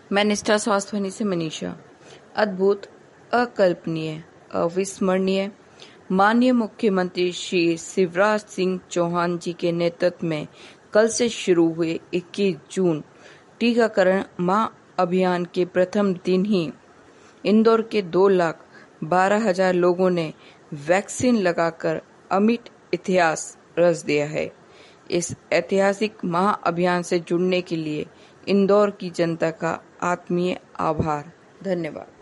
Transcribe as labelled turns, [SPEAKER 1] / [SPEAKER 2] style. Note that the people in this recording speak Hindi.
[SPEAKER 1] मैं निष्ठा स्वास्थ्यवाहिनी से मनीषा। अद्भुत, अकल्पनीय, अविस्मरणीय माननीय मुख्यमंत्री श्री शिवराज सिंह चौहान जी के नेतृत्व में कल से शुरू हुए 21 जून टीकाकरण महाअभियान के प्रथम दिन ही इंदौर के 2,12,000 लोगों ने वैक्सीन लगाकर अमिट इतिहास रच दिया है। इस ऐतिहासिक महाअभियान से जुड़ने के लिए इंदौर की जनता का आत्मीय आभार। धन्यवाद।